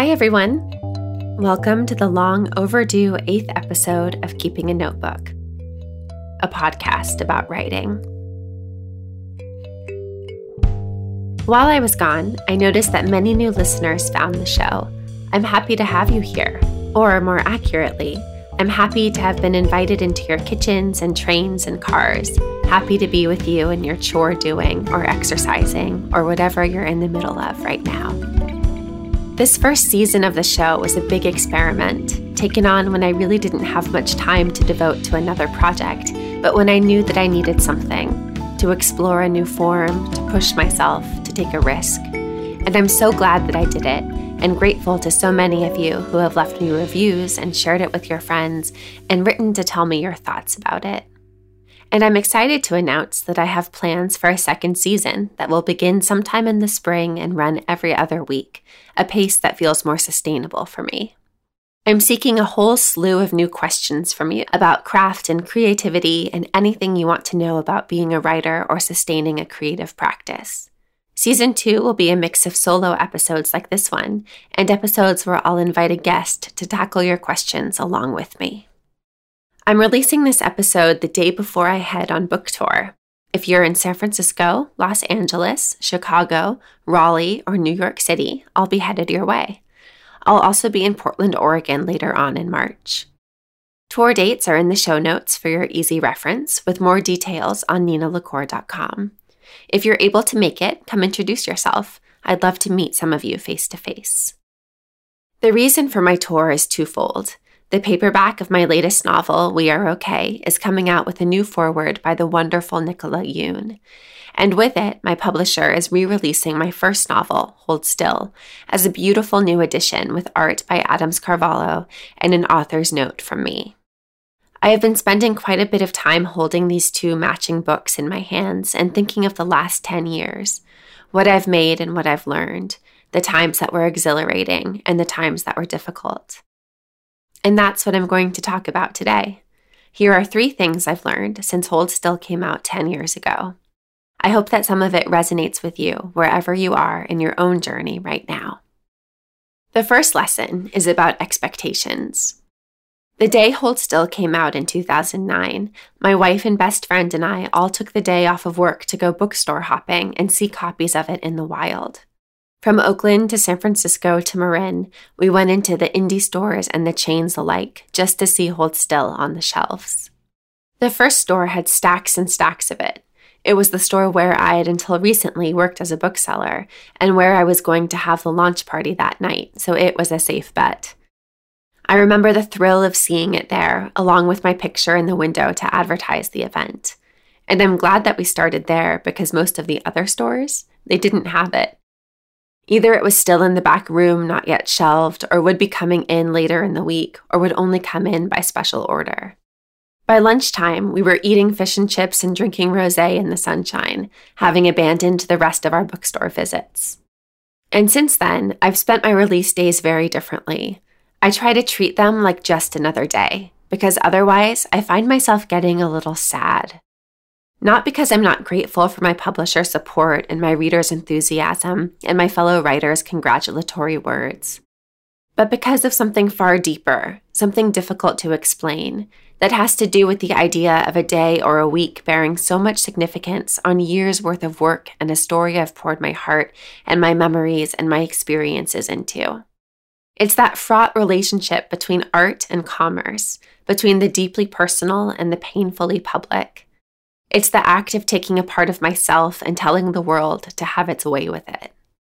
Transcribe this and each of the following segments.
Hi, everyone. Welcome to the long overdue 8th episode of Keeping a Notebook, a podcast about writing. While I was gone, I noticed that many new listeners found the show. I'm happy to have you here, or more accurately, I'm happy to have been invited into your kitchens and trains and cars, happy to be with you in your chore doing or exercising or whatever you're in the middle of right now. This first season of the show was a big experiment, taken on when I really didn't have much time to devote to another project, but when I knew that I needed something, to explore a new form, to push myself, to take a risk. And I'm so glad that I did it, and grateful to so many of you who have left me reviews and shared it with your friends and written to tell me your thoughts about it. And I'm excited to announce that I have plans for a second season that will begin sometime in the spring and run every other week, a pace that feels more sustainable for me. I'm seeking a whole slew of new questions from you about craft and creativity and anything you want to know about being a writer or sustaining a creative practice. Season 2 will be a mix of solo episodes like this one, and episodes where I'll invite a guest to tackle your questions along with me. I'm releasing this episode the day before I head on book tour. If you're in San Francisco, Los Angeles, Chicago, Raleigh, or New York City, I'll be headed your way. I'll also be in Portland, Oregon later on in March. Tour dates are in the show notes for your easy reference, with more details on ninalacour.com. If you're able to make it, come introduce yourself. I'd love to meet some of you face to face. The reason for my tour is twofold. The paperback of my latest novel, We Are Okay, is coming out with a new foreword by the wonderful Nicola Yoon. And with it, my publisher is re-releasing my first novel, Hold Still, as a beautiful new edition with art by Adams Carvalho and an author's note from me. I have been spending quite a bit of time holding these two matching books in my hands and thinking of the last 10 years, what I've made and what I've learned, the times that were exhilarating and the times that were difficult. And that's what I'm going to talk about today. Here are 3 things I've learned since Hold Still came out 10 years ago. I hope that some of it resonates with you wherever you are in your own journey right now. The first lesson is about expectations. The day Hold Still came out in 2009, my wife and best friend and I all took the day off of work to go bookstore hopping and see copies of it in the wild. From Oakland to San Francisco to Marin, we went into the indie stores and the chains alike just to see Hold Still on the shelves. The first store had stacks and stacks of it. It was the store where I had until recently worked as a bookseller and where I was going to have the launch party that night, so it was a safe bet. I remember the thrill of seeing it there, along with my picture in the window to advertise the event. And I'm glad that we started there because most of the other stores, they didn't have it. Either it was still in the back room, not yet shelved, or would be coming in later in the week, or would only come in by special order. By lunchtime, we were eating fish and chips and drinking rosé in the sunshine, having abandoned the rest of our bookstore visits. And since then, I've spent my release days very differently. I try to treat them like just another day, because otherwise I find myself getting a little sad. Not because I'm not grateful for my publisher's support and my readers' enthusiasm and my fellow writers' congratulatory words, but because of something far deeper, something difficult to explain, that has to do with the idea of a day or a week bearing so much significance on years' worth of work and a story I've poured my heart and my memories and my experiences into. It's that fraught relationship between art and commerce, between the deeply personal and the painfully public. It's the act of taking a part of myself and telling the world to have its way with it.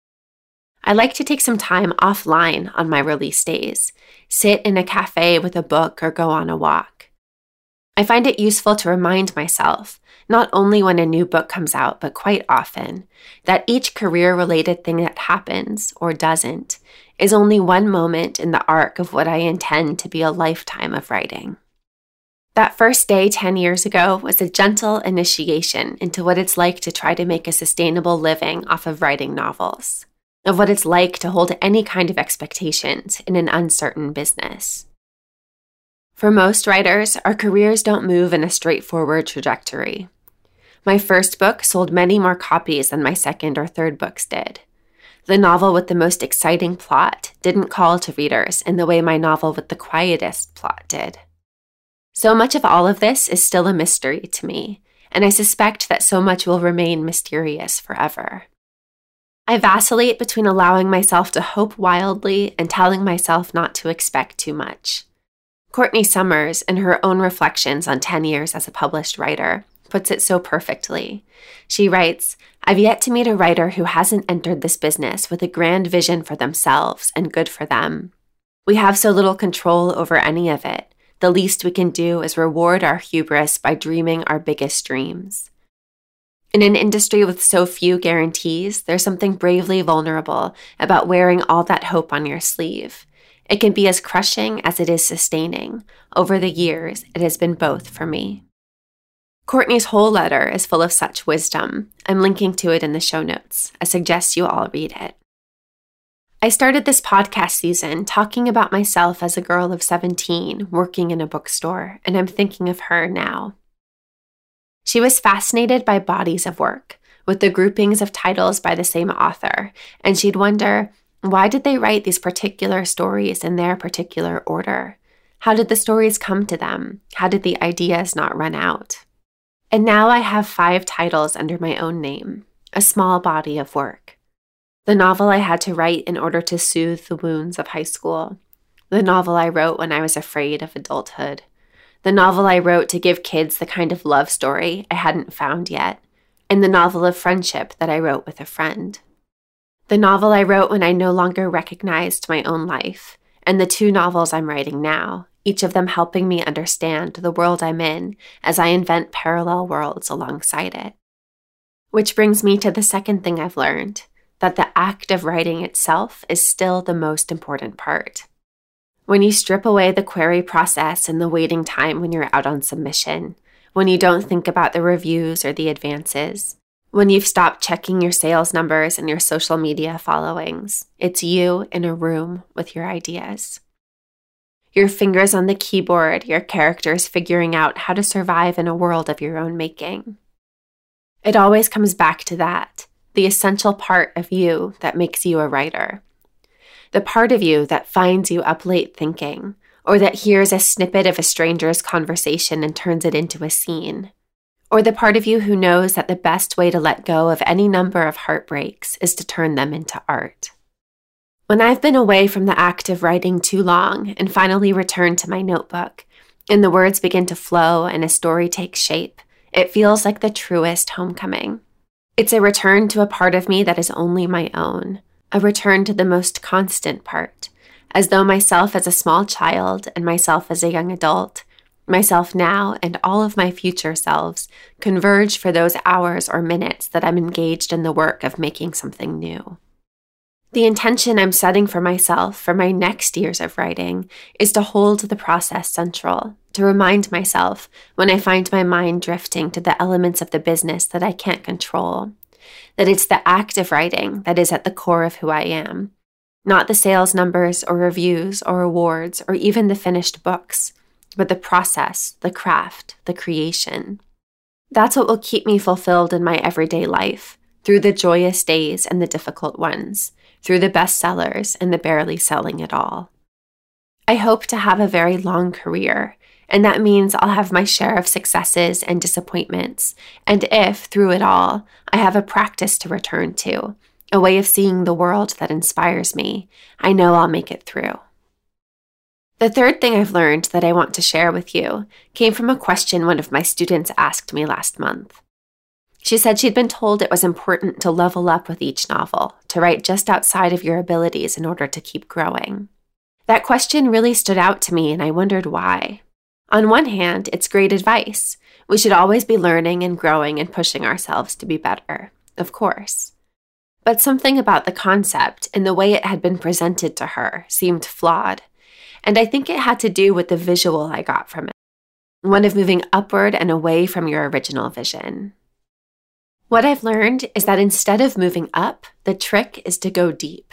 I like to take some time offline on my release days, sit in a cafe with a book or go on a walk. I find it useful to remind myself, not only when a new book comes out, but quite often, that each career-related thing that happens, or doesn't, is only one moment in the arc of what I intend to be a lifetime of writing. That first day 10 years ago was a gentle initiation into what it's like to try to make a sustainable living off of writing novels, of what it's like to hold any kind of expectations in an uncertain business. For most writers, our careers don't move in a straightforward trajectory. My first book sold many more copies than my second or third books did. The novel with the most exciting plot didn't call to readers in the way my novel with the quietest plot did. So much of all of this is still a mystery to me, and I suspect that so much will remain mysterious forever. I vacillate between allowing myself to hope wildly and telling myself not to expect too much. Courtney Summers, in her own reflections on 10 years as a published writer, puts it so perfectly. She writes, "I've yet to meet a writer who hasn't entered this business with a grand vision for themselves and good for them. We have so little control over any of it. The least we can do is reward our hubris by dreaming our biggest dreams." In an industry with so few guarantees, there's something bravely vulnerable about wearing all that hope on your sleeve. It can be as crushing as it is sustaining. Over the years, it has been both for me. Courtney's whole letter is full of such wisdom. I'm linking to it in the show notes. I suggest you all read it. I started this podcast season talking about myself as a girl of 17 working in a bookstore, and I'm thinking of her now. She was fascinated by bodies of work, with the groupings of titles by the same author, and she'd wonder, why did they write these particular stories in their particular order? How did the stories come to them? How did the ideas not run out? And now I have 5 titles under my own name, a small body of work. The novel I had to write in order to soothe the wounds of high school. The novel I wrote when I was afraid of adulthood. The novel I wrote to give kids the kind of love story I hadn't found yet. And the novel of friendship that I wrote with a friend. The novel I wrote when I no longer recognized my own life. And the 2 novels I'm writing now, each of them helping me understand the world I'm in as I invent parallel worlds alongside it. Which brings me to the second thing I've learned, that the act of writing itself is still the most important part. When you strip away the query process and the waiting time when you're out on submission, when you don't think about the reviews or the advances, when you've stopped checking your sales numbers and your social media followings, it's you in a room with your ideas. Your fingers on the keyboard, your characters figuring out how to survive in a world of your own making. It always comes back to that, the essential part of you that makes you a writer. The part of you that finds you up late thinking, or that hears a snippet of a stranger's conversation and turns it into a scene. Or the part of you who knows that the best way to let go of any number of heartbreaks is to turn them into art. When I've been away from the act of writing too long and finally return to my notebook, and the words begin to flow and a story takes shape, it feels like the truest homecoming. It's a return to a part of me that is only my own, a return to the most constant part, as though myself as a small child and myself as a young adult, myself now and all of my future selves converge for those hours or minutes that I'm engaged in the work of making something new. The intention I'm setting for myself for my next years of writing is to hold the process central, to remind myself when I find my mind drifting to the elements of the business that I can't control, that it's the act of writing that is at the core of who I am, not the sales numbers or reviews or awards or even the finished books, but the process, the craft, the creation. That's what will keep me fulfilled in my everyday life, through the joyous days and the difficult ones, through the bestsellers and the barely selling at all. I hope to have a very long career, and that means I'll have my share of successes and disappointments, and if, through it all, I have a practice to return to, a way of seeing the world that inspires me, I know I'll make it through. The third thing I've learned that I want to share with you came from a question one of my students asked me last month. She said she'd been told it was important to level up with each novel, to write just outside of your abilities in order to keep growing. That question really stood out to me, and I wondered why. On one hand, it's great advice. We should always be learning and growing and pushing ourselves to be better, of course. But something about the concept and the way it had been presented to her seemed flawed, and I think it had to do with the visual I got from it, one of moving upward and away from your original vision. What I've learned is that instead of moving up, the trick is to go deep.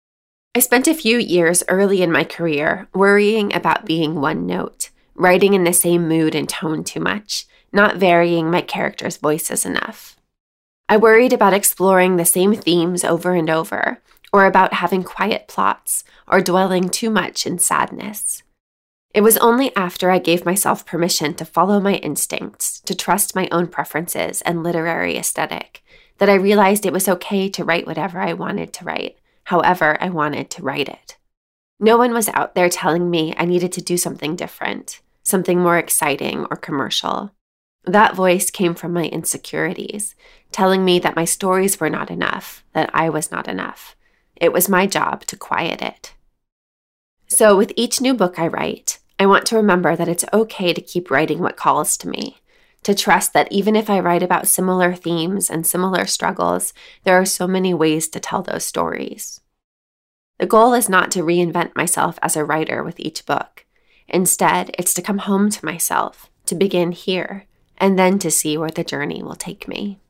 I spent a few years early in my career worrying about being one note, writing in the same mood and tone too much, not varying my characters' voices enough. I worried about exploring the same themes over and over, or about having quiet plots, or dwelling too much in sadness. It was only after I gave myself permission to follow my instincts, to trust my own preferences and literary aesthetic, that I realized it was okay to write whatever I wanted to write, however I wanted to write it. No one was out there telling me I needed to do something different, something more exciting or commercial. That voice came from my insecurities, telling me that my stories were not enough, that I was not enough. It was my job to quiet it. So with each new book I write, I want to remember that it's okay to keep writing what calls to me, to trust that even if I write about similar themes and similar struggles, there are so many ways to tell those stories. The goal is not to reinvent myself as a writer with each book. Instead, it's to come home to myself, to begin here, and then to see where the journey will take me.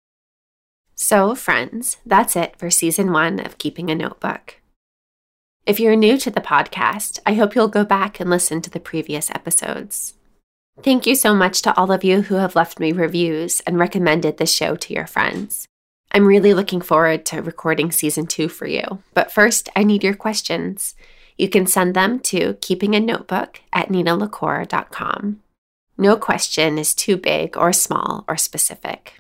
So, friends, that's it for Season 1 of Keeping a Notebook. If you're new to the podcast, I hope you'll go back and listen to the previous episodes. Thank you so much to all of you who have left me reviews and recommended this show to your friends. I'm really looking forward to recording Season 2 for you, but first I need your questions. You can send them to keepinganotebook@ninalacour.com. No question is too big or small or specific.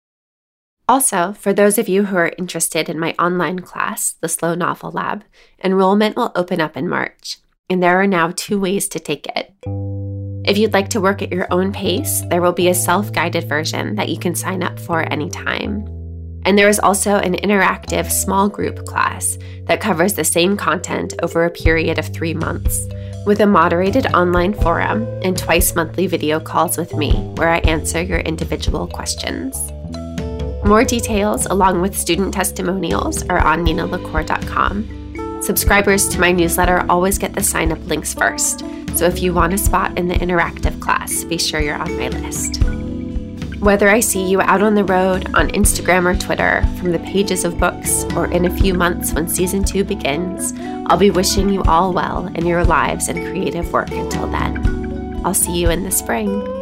Also, for those of you who are interested in my online class, the Slow Novel Lab, enrollment will open up in March, and there are now 2 ways to take it. If you'd like to work at your own pace, there will be a self-guided version that you can sign up for anytime. And there is also an interactive small group class that covers the same content over a period of 3 months, with a moderated online forum and twice monthly video calls with me where I answer your individual questions. More details, along with student testimonials, are on ninalacour.com. Subscribers to my newsletter always get the sign-up links first, so if you want a spot in the interactive class, be sure you're on my list. Whether I see you out on the road, on Instagram or Twitter, from the pages of books, or in a few months when Season 2 begins, I'll be wishing you all well in your lives and creative work until then. I'll see you in the spring.